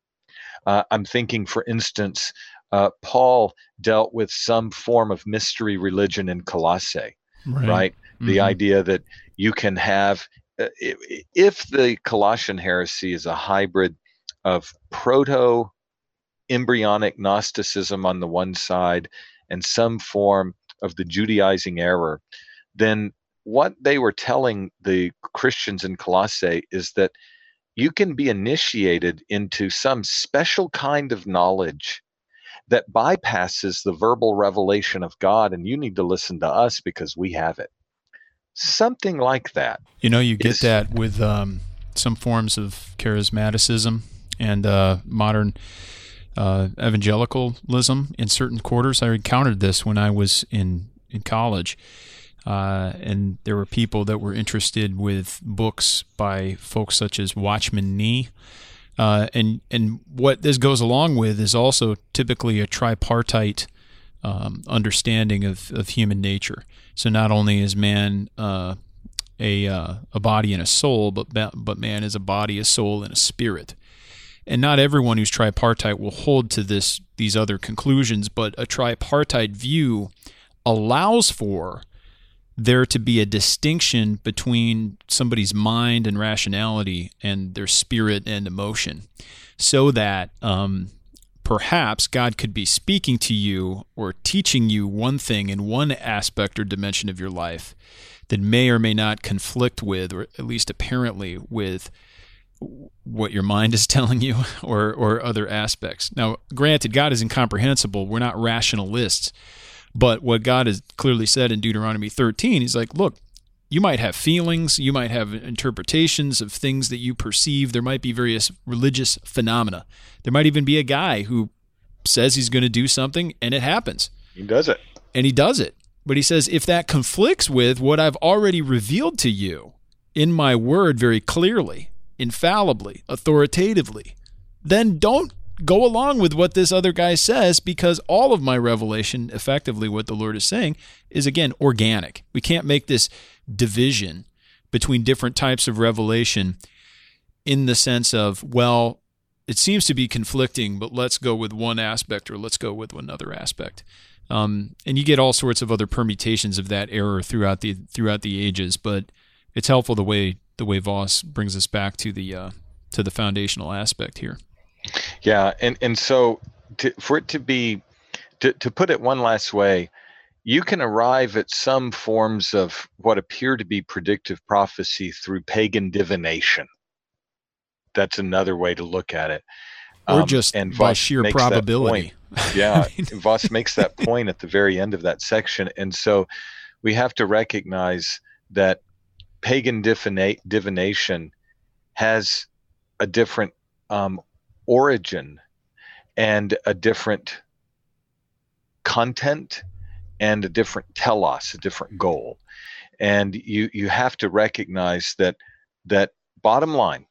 Uh, I'm thinking, for instance, uh, Paul dealt with some form of mystery religion in Colossae, right? right? Mm-hmm. The idea that you can have, uh, if the Colossian heresy is a hybrid of proto embryonic Gnosticism on the one side and some form of the Judaizing error, then what they were telling the Christians in Colossae is that you can be initiated into some special kind of knowledge that bypasses the verbal revelation of God, and you need to listen to us because we have it. Something like that. You know, you get is, that with um, some forms of charismaticism and uh, modern uh, evangelicalism in certain quarters. I encountered this when I was in, in college. Uh, and there were people that were interested with books by folks such as Watchman Nee. Uh, and, and what this goes along with is also typically a tripartite um, understanding of, of human nature. So not only is man uh, a uh, a body and a soul, but but man is a body, a soul, and a spirit. And not everyone who's tripartite will hold to this these other conclusions, but a tripartite view allows for there to be a distinction between somebody's mind and rationality and their spirit and emotion, so that um, perhaps God could be speaking to you or teaching you one thing in one aspect or dimension of your life that may or may not conflict with, or at least apparently with, what your mind is telling you or, or other aspects. Now, granted, God is incomprehensible. We're not rationalists. But what God has clearly said in Deuteronomy thirteen, he's like, look, you might have feelings, you might have interpretations of things that you perceive. There might be various religious phenomena. There might even be a guy who says he's going to do something, and it happens. He does it. And he does it. But he says, if that conflicts with what I've already revealed to you in my word very clearly, infallibly, authoritatively, then don't go along with what this other guy says, because all of my revelation, effectively what the Lord is saying, is, again, organic. We can't make this division between different types of revelation in the sense of, well, it seems to be conflicting, but let's go with one aspect or let's go with another aspect. Um, and you get all sorts of other permutations of that error throughout the throughout the ages, but it's helpful the way the way Voss brings us back to the uh, to the foundational aspect here. Yeah, and and so to, for it to be to to put it one last way, you can arrive at some forms of what appear to be predictive prophecy through pagan divination. That's another way to look at it. Or just um, and by Voss sheer probability. Yeah, I mean, Voss makes that point at the very end of that section. And so we have to recognize that pagan divina- divination has a different um, origin and a different content and a different telos, a different goal. And you, you have to recognize that that bottom line,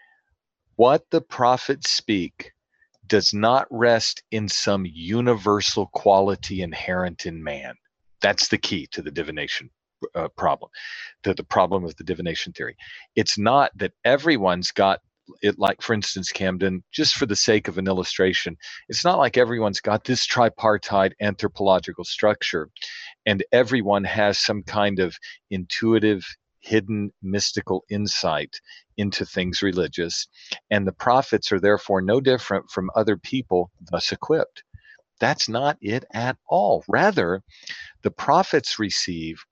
what the prophets speak does not rest in some universal quality inherent in man. That's the key to the divination uh, problem, to the problem of the divination theory. It's not that everyone's got it, like, for instance, Camden, just for the sake of an illustration, it's not like everyone's got this tripartite anthropological structure and everyone has some kind of intuitive, hidden, mystical insight into things religious, and the prophets are therefore no different from other people thus equipped. That's not it at all. Rather, the prophets receive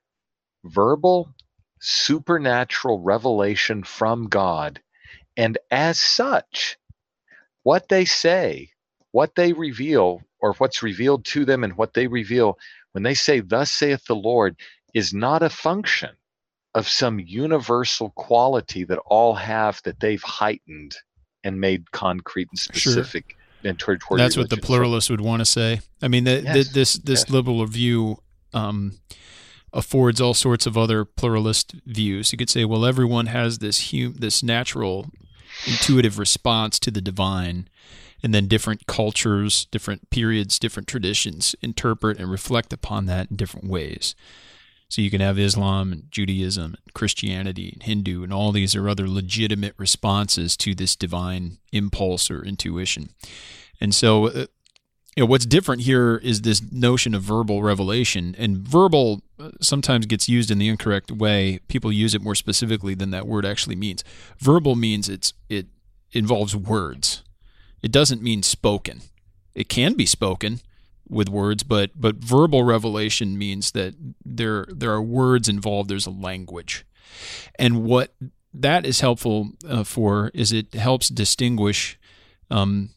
verbal, supernatural revelation from God, and as such, what they say, what they reveal, or what's revealed to them and what they reveal, when they say, "Thus saith the Lord," is not a function of some universal quality that all have, that they've heightened and made concrete and specific. Sure. And toward, toward That's religion. What the pluralists would want to say. I mean, the, yes. the, this this yes. liberal view um, affords all sorts of other pluralist views. You could say, well, everyone has this hum- this natural, intuitive response to the divine, and then different cultures, different periods, different traditions interpret and reflect upon that in different ways. So you can have Islam and Judaism and Christianity and Hindu, and all these are other legitimate responses to this divine impulse or intuition. And so, uh, you know, what's different here is this notion of verbal revelation. And verbal sometimes gets used in the incorrect way. People use it more specifically than that word actually means. Verbal means it's it involves words. It doesn't mean spoken. It can be spoken with words, but but verbal revelation means that there there are words involved. There's a language, and what that is helpful uh, for is it helps distinguish um,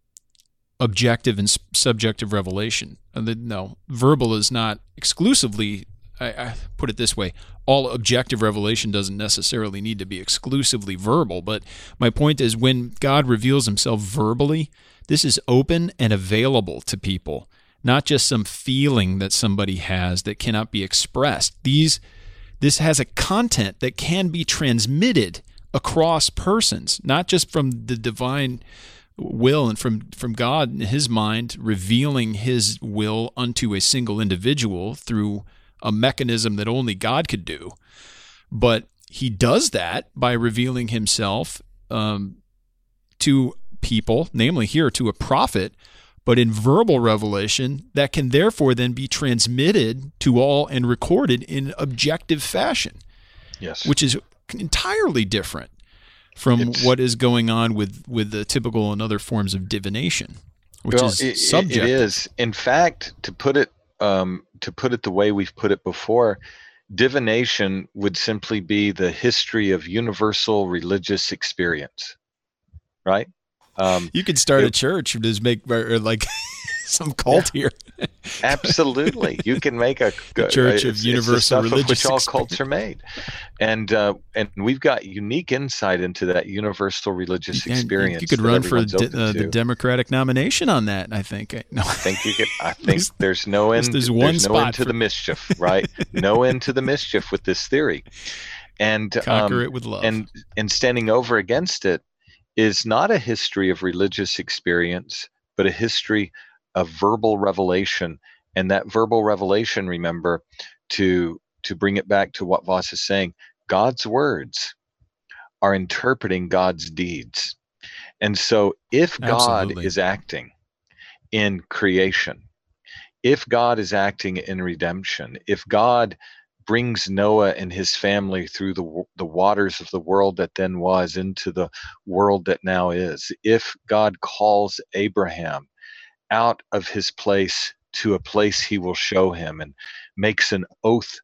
objective and subjective revelation. And the, no, verbal is not exclusively. I, I put it this way: all objective revelation doesn't necessarily need to be exclusively verbal. But my point is, when God reveals Himself verbally, this is open and available to people. Not just some feeling that somebody has that cannot be expressed. These, this has a content that can be transmitted across persons, not just from the divine will and from, from God in His mind revealing His will unto a single individual through a mechanism that only God could do. But He does that by revealing Himself um, to people, namely here to a prophet, but in verbal revelation that can therefore then be transmitted to all and recorded in objective fashion. Yes. Which is entirely different from it's, what is going on with, with the typical and other forms of divination, which well, is it, subjective. It is. In fact, to put it um, to put it the way we've put it before, divination would simply be the history of universal religious experience, right? Um, you could start it, a church and just make or like some cult yeah, here. Absolutely, you can make a, the church a, of universal religious of which all experience. cults are made, and uh, and we've got unique insight into that universal religious and experience. You could run for de- uh, the Democratic nomination on that. I think. No. I think you could. I think there's no end. There's one there's spot no end for... to the mischief, right? No end to the mischief with this theory, and conquer um, it with love. And and standing over against it is not a history of religious experience, but a history of verbal revelation. And that verbal revelation, remember, to to bring it back to what Voss is saying, God's words are interpreting God's deeds. And so if God Absolutely. is acting in creation, if God is acting in redemption, if God brings Noah and his family through the the waters of the world that then was into the world that now is, if God calls Abraham out of his place to a place he will show him and makes an oath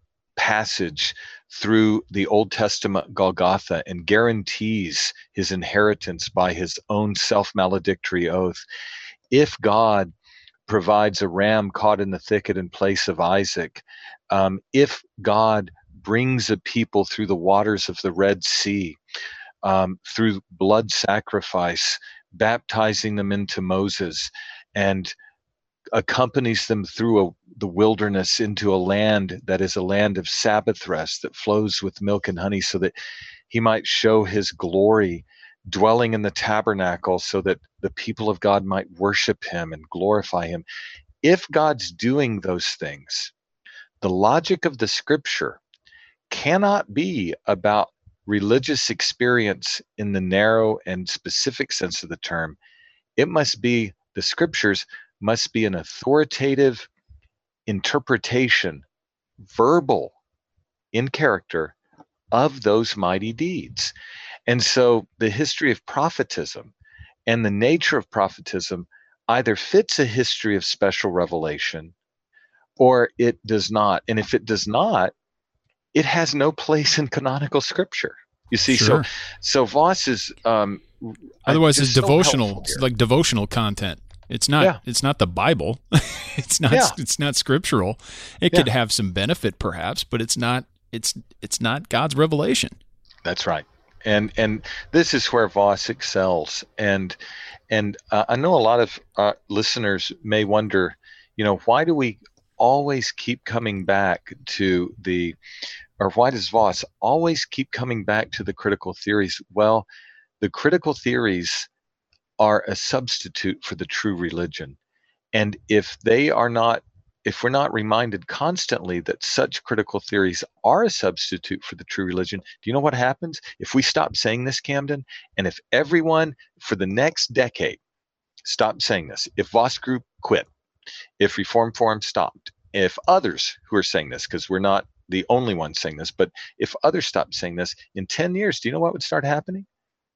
passage through the Old Testament Golgotha and guarantees his inheritance by his own self-maledictory oath, if God provides a ram caught in the thicket in place of Isaac, um, if God brings a people through the waters of the Red Sea, um, through blood sacrifice, baptizing them into Moses, and accompanies them through a, the wilderness into a land that is a land of Sabbath rest that flows with milk and honey, so that he might show his glory dwelling in the tabernacle, so that the people of God might worship him and glorify him. If God's doing those things, the logic of the scripture cannot be about religious experience in the narrow and specific sense of the term. It must be, the scriptures must be an authoritative interpretation, verbal in character, of those mighty deeds. And so the history of prophetism and the nature of prophetism either fits a history of special revelation or it does not. And if it does not, it has no place in canonical scripture. You see, Sure. so so Voss is um, otherwise it's so devotional, it's like devotional content. It's not. Yeah. It's not the Bible. it's not. Yeah. It's not scriptural. It Yeah. could have some benefit, perhaps, but it's not. It's it's not God's revelation. That's right. And and this is where Voss excels. And and uh, I know a lot of uh, listeners may wonder, you know, why do we always keep coming back to the, or why does Voss always keep coming back to the critical theories? Well, the critical theories are a substitute for the true religion. And if they are not, if we're not reminded constantly that such critical theories are a substitute for the true religion, do you know what happens? If we stop saying this, Camden, and if everyone for the next decade stopped saying this, if Voss Group quit, if Reform Forum stopped, if others who are saying this, because we're not the only ones saying this, but if others stopped saying this, in ten years, do you know what would start happening?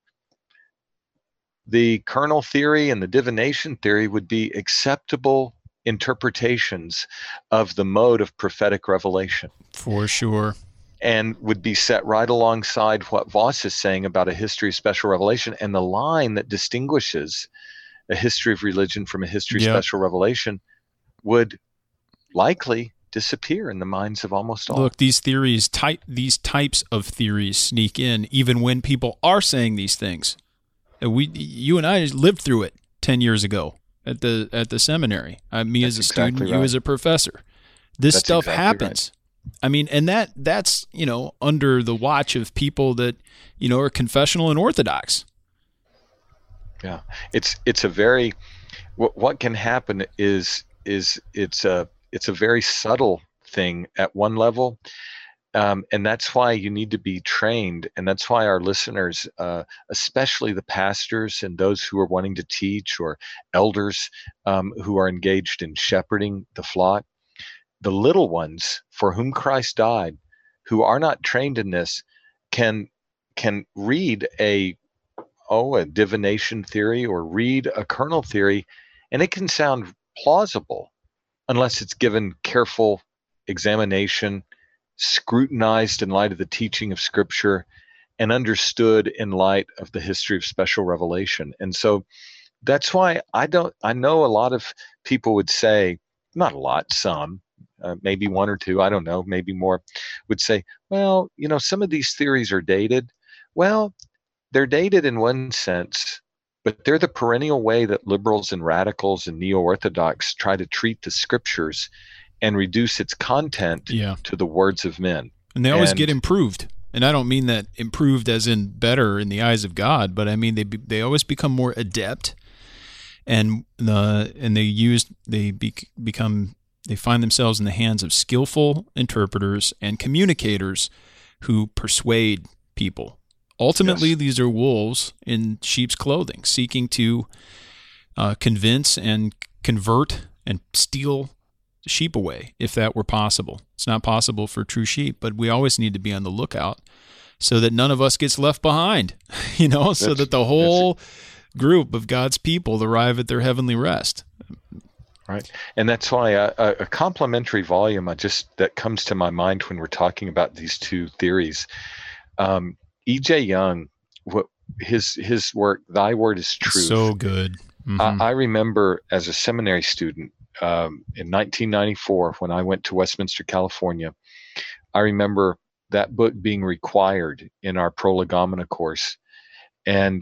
The kernel theory and the divination theory would be acceptable interpretations of the mode of prophetic revelation. For sure. And would be set right alongside what Voss is saying about a history of special revelation, and the line that distinguishes a history of religion from a history Yep. of special revelation would likely disappear in the minds of almost all. Look, these theories, type these types of theories sneak in even when people are saying these things. And we, you and I, lived through it ten years ago at the at the seminary. Uh, me That's as a exactly student, right. you as a professor. This That's stuff exactly happens. I mean, and that that's you know under the watch of people that you know are confessional and orthodox. Yeah, it's it's a very what what can happen is is it's a it's a very subtle thing at one level. Um, and that's why you need to be trained, and that's why our listeners, uh, especially the pastors and those who are wanting to teach, or elders um, who are engaged in shepherding the flock, the little ones for whom Christ died, who are not trained in this, can can read a oh a divination theory or read a kernel theory, and it can sound plausible unless it's given careful examination, scrutinized in light of the teaching of Scripture, and understood in light of the history of special revelation. And so that's why I don't, I know a lot of people would say, not a lot, some, uh, maybe one or two, I don't know, maybe more, would say, well, you know, some of these theories are dated. Well, they're dated in one sense, but they're the perennial way that liberals and radicals and neo-Orthodox try to treat the Scriptures and reduce its content Yeah. to the words of men. And they always And- get improved. And I don't mean that improved as in better in the eyes of God, but I mean they be, they always become more adept, and the and they use they be, become they find themselves in the hands of skillful interpreters and communicators who persuade people. Ultimately, yes. These are wolves in sheep's clothing, seeking to uh, convince and convert and steal sheep away, if that were possible. It's not possible for true sheep, but we always need to be on the lookout so that none of us gets left behind, you know, so that's, that the whole group of God's people arrive at their heavenly rest. Right. And that's why a, a complementary volume I just that comes to my mind when we're talking about these two theories. Um, E J Young, what his his work, Thy Word is Truth. So good. Mm-hmm. I, I remember as a seminary student, Um, in nineteen ninety-four, when I went to Westminster, California, I remember that book being required in our Prolegomena course. And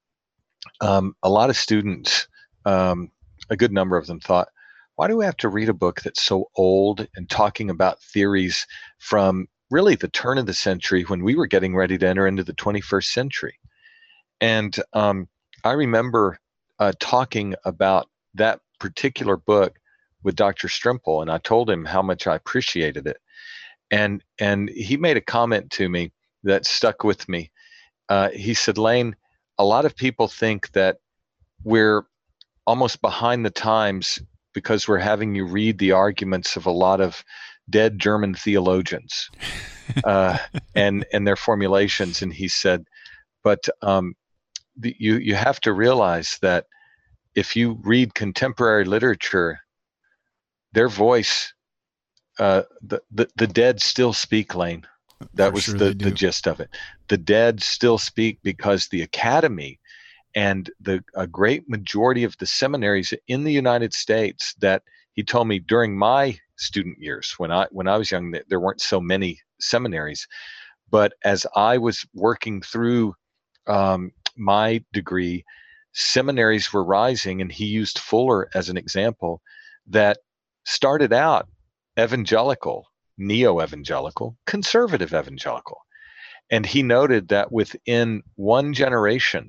um, a lot of students, um, a good number of them thought, why do we have to read a book that's so old and talking about theories from really the turn of the century when we were getting ready to enter into the twenty-first century? And um, I remember uh, talking about that particular book with Doctor Strimple, and I told him how much I appreciated it. And and he made a comment to me that stuck with me. Uh, he said, Lane, a lot of people think that we're almost behind the times because we're having you read the arguments of a lot of dead German theologians uh, and, and their formulations. And he said, but um, the, you, you have to realize that if you read contemporary literature, their voice, uh, the, the the dead still speak, Lane. That For was sure the, the gist of it. The dead still speak because the academy and the a great majority of the seminaries in the United States that he told me during my student years, when I when I was young, there weren't so many seminaries. But as I was working through um, my degree, seminaries were rising, and he used Fuller as an example that started out evangelical, neo-evangelical, conservative evangelical. And he noted that within one generation,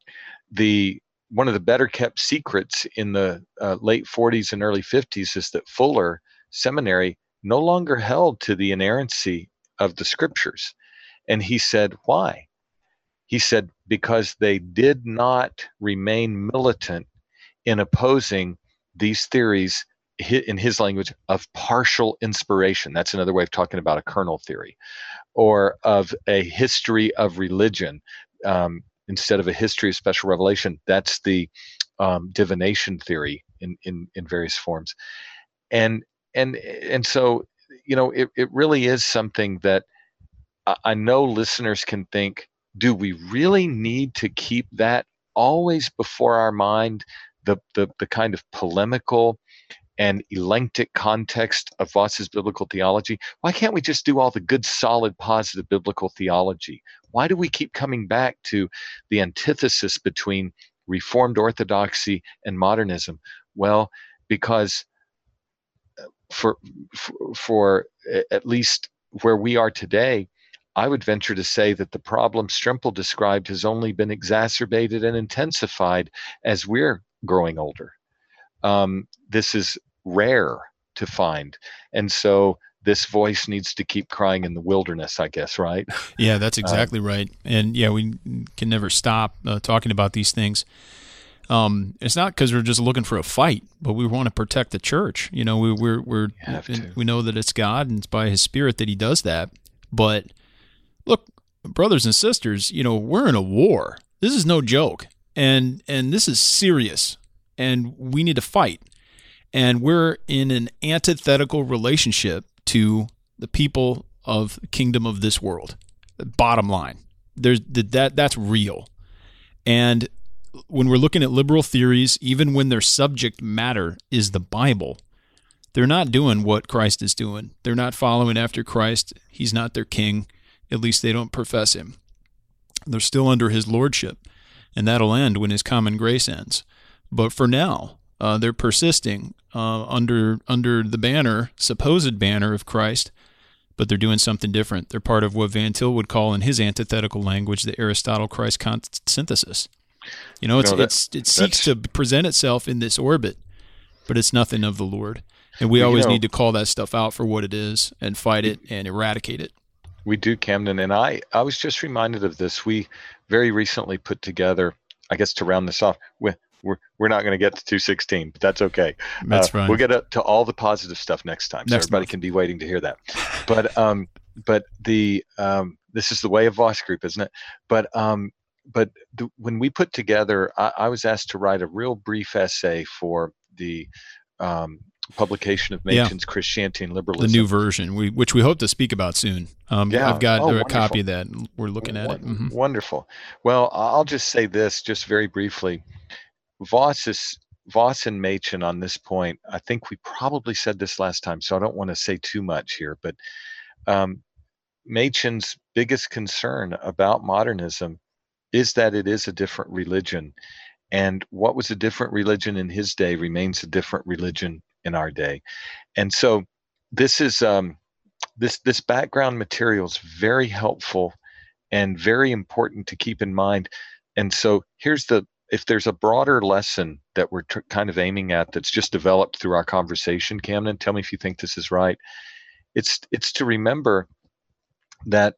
the one of the better kept secrets in the uh, late forties and early fifties is that Fuller Seminary no longer held to the inerrancy of the scriptures. And he said, why? He said, because they did not remain militant in opposing these theories, in his language, of partial inspiration. That's another way of talking about a kernel theory, or of a history of religion. Um, instead of a history of special revelation, that's the um, divination theory in, in, in various forms. And and and so, you know, it, it really is something that I, I know listeners can think, do we really need to keep that always before our mind, the the, the kind of polemical and elenctic context of Voss's biblical theology? Why can't we just do all the good, solid, positive biblical theology? Why do we keep coming back to the antithesis between Reformed orthodoxy and modernism? Well, because for, for, for at least where we are today, I would venture to say that the problem Strimple described has only been exacerbated and intensified as we're growing older. Um, this is rare to find. And so this voice needs to keep crying in the wilderness, I guess, right? Yeah, that's exactly uh, right. And yeah, we can never stop uh, talking about these things. Um, it's not because we're just looking for a fight, but we want to protect the church. You know, we, we're, we're, we know that it's God and it's by His Spirit that He does that. But look, brothers and sisters, you know, we're in a war. This is no joke. And, and this is serious. And we need to fight. And we're in an antithetical relationship to the people of the kingdom of this world. Bottom line, there's that that's real. And when we're looking at liberal theories, even when their subject matter is the Bible, they're not doing what Christ is doing. They're not following after Christ. He's not their king. At least they don't profess Him. They're still under His lordship, and that'll end when His common grace ends. But for now, uh, they're persisting uh, under under the banner, supposed banner of Christ, but they're doing something different. They're part of what Van Til would call, in his antithetical language, the Aristotle-Christ synthesis. You know, it's, you know that, it's it seeks to present itself in this orbit, but it's nothing of the Lord. And we well, always you know, need to call that stuff out for what it is and fight it and eradicate it. We do, Camden. And I, I was just reminded of this. We very recently put together, I guess to round this off, we're, we're, we're not going to get to two sixteen, but that's okay. That's uh, fine. We'll get up to all the positive stuff next time. So Next everybody month. can be waiting to hear that. But um, but the um, this is the way of Voss Group, isn't it? But um, but the, when we put together, I, I was asked to write a real brief essay for the um, publication of Machen's yeah. Christianity and Liberalism. The new version, we, which we hope to speak about soon. Um, yeah. I've got oh, a wonderful. copy of that. And we're looking at w- it. Mm-hmm. Wonderful. Well, I'll just say this just very briefly. Voss is Voss and Machen on this point. I think we probably said this last time, so I don't want to say too much here. But um, Machen's biggest concern about modernism is that it is a different religion, and what was a different religion in his day remains a different religion in our day. And so this is um, this this background material is very helpful and very important to keep in mind. And so here's the if there's a broader lesson that we're tr- kind of aiming at that's just developed through our conversation, Camden, tell me if you think this is right. It's it's to remember that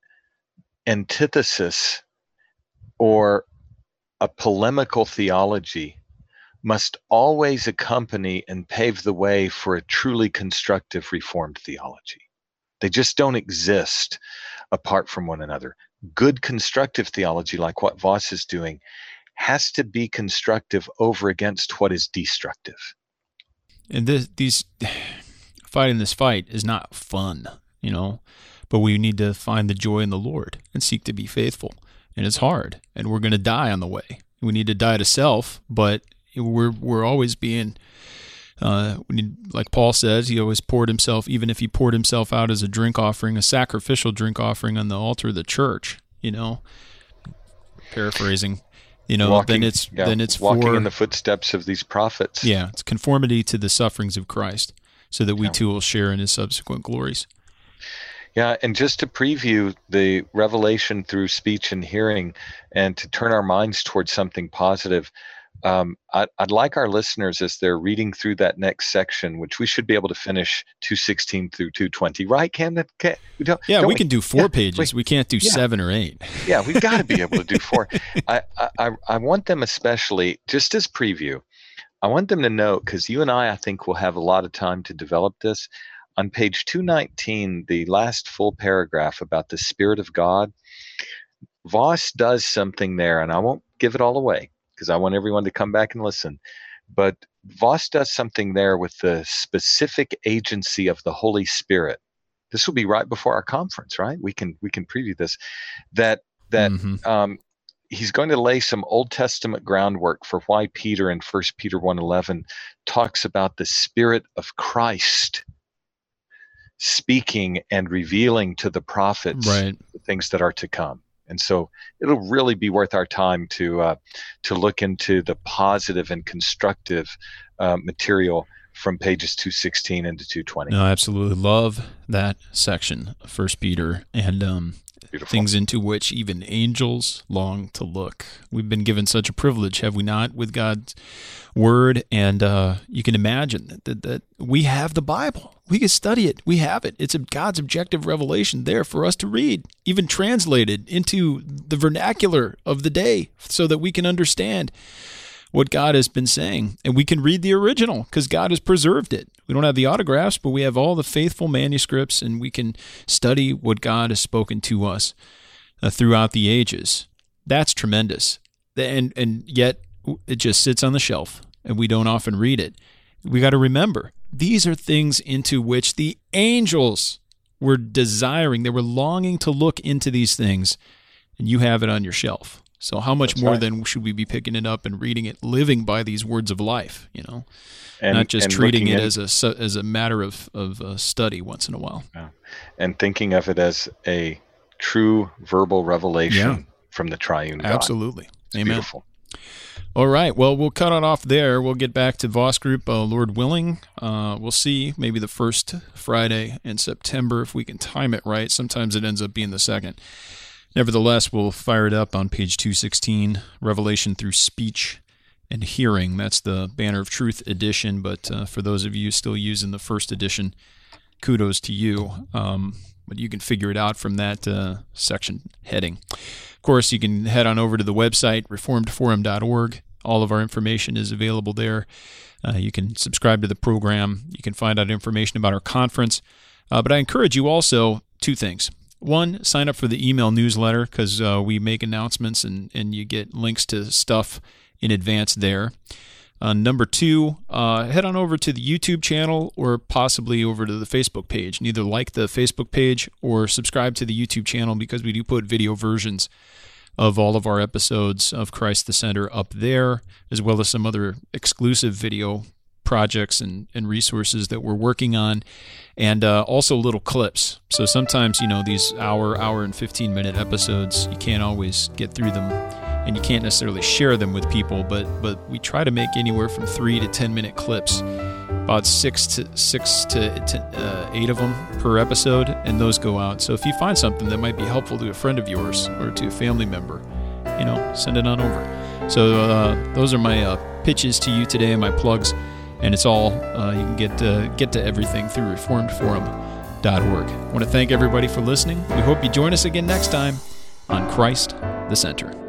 antithesis or a polemical theology must always accompany and pave the way for a truly constructive Reformed theology. They just don't exist apart from one another. Good constructive theology, like what Voss is doing, has to be constructive over against what is destructive. And this, these fighting this fight is not fun, you know, but we need to find the joy in the Lord and seek to be faithful. And it's hard, and we're going to die on the way. We need to die to self, but we're we're always being, uh, we need, like Paul says, he always poured himself, even if he poured himself out as a drink offering, a sacrificial drink offering on the altar of the church, you know, paraphrasing. You know, walking, then it's yeah, then it's walking for, in the footsteps of these prophets. Yeah, it's conformity to the sufferings of Christ, so that we yeah. too will share in his subsequent glories. Yeah, and just to preview the revelation through speech and hearing, and to turn our minds towards something positive, um, I'd, I'd like our listeners, as they're reading through that next section, which we should be able to finish two sixteen through two twenty, right, Cam? That, can, we don't, yeah, don't we we? can do four yeah, pages. We, we can't do yeah. seven or eight. Yeah, we've got to be able to do four. I, I, I want them especially, just as preview, I want them to know, because you and I, I think, will have a lot of time to develop this. On page two nineteen, the last full paragraph about the Spirit of God, Voss does something there, and I won't give it all away because I want everyone to come back and listen. But Voss does something there with the specific agency of the Holy Spirit. This will be right before our conference, right? We can we can preview this. That that mm-hmm. um, he's going to lay some Old Testament groundwork for why Peter in First Peter one eleven talks about the Spirit of Christ speaking and revealing to the prophets right. the things that are to come. And so it'll really be worth our time to uh, to look into the positive and constructive uh, material from pages two sixteen into two twenty. No, I absolutely love that section of First Peter, and um, things into which even angels long to look. We've been given such a privilege, have we not, with God's Word? And uh, you can imagine that, that, that we have the Bible. We can study it. We have it. It's a God's objective revelation there for us to read, even translated into the vernacular of the day so that we can understand what God has been saying. And we can read the original because God has preserved it. We don't have the autographs, but we have all the faithful manuscripts, and we can study what God has spoken to us uh, throughout the ages. That's tremendous. And, and yet it just sits on the shelf, and we don't often read it. We got to remember, these are things into which the angels were desiring. They were longing to look into these things, and you have it on your shelf. So how much That's more right. then should we be picking it up and reading it, living by these words of life, you know, and, not just and treating it in, as a as a matter of of uh, study once in a while, yeah. and thinking of it as a true verbal revelation yeah. from the triune God. Absolutely, It's amen. Beautiful. All right. Well, we'll cut it off there. We'll get back to Voss Group, uh, Lord willing. Uh, we'll see. Maybe the first Friday in September if we can time it right. Sometimes it ends up being the second. Nevertheless, we'll fire it up on page two sixteen, Revelation through Speech and Hearing. That's the Banner of Truth edition. But uh, for those of you still using the first edition, kudos to you. Um, but you can figure it out from that uh, section heading. Of course, you can head on over to the website, reformed forum dot org. All of our information is available there. Uh, you can subscribe to the program. You can find out information about our conference. Uh, but I encourage you also two things. One, sign up for the email newsletter because uh, we make announcements and, and you get links to stuff in advance there. Uh, number two, uh, head on over to the YouTube channel or possibly over to the Facebook page. And either like the Facebook page or subscribe to the YouTube channel because we do put video versions of all of our episodes of Christ the Center up there, as well as some other exclusive video projects and, and resources that we're working on, and uh, also little clips. So sometimes, you know, these hour, hour and fifteen minute episodes, you can't always get through them, and you can't necessarily share them with people, but but we try to make anywhere from three to ten minute clips, about six to six to, to uh, eight of them per episode, and those go out. So if you find something that might be helpful to a friend of yours or to a family member, you know, send it on over. So uh, those are my uh, pitches to you today and my plugs, and it's all uh, you can get uh, get to everything through reformed forum dot org. I want to thank everybody for listening. We hope you join us again next time on Christ the Center.